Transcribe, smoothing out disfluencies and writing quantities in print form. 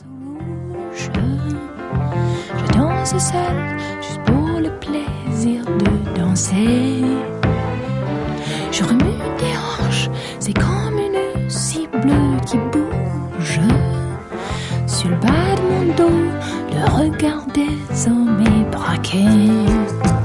rouge. Je danse seule, juste pour le plaisir de danser. Je remue des hanches, c'est comme une cible qui bouge. Sur le bas de mon dos, le regard des hommes est braqué.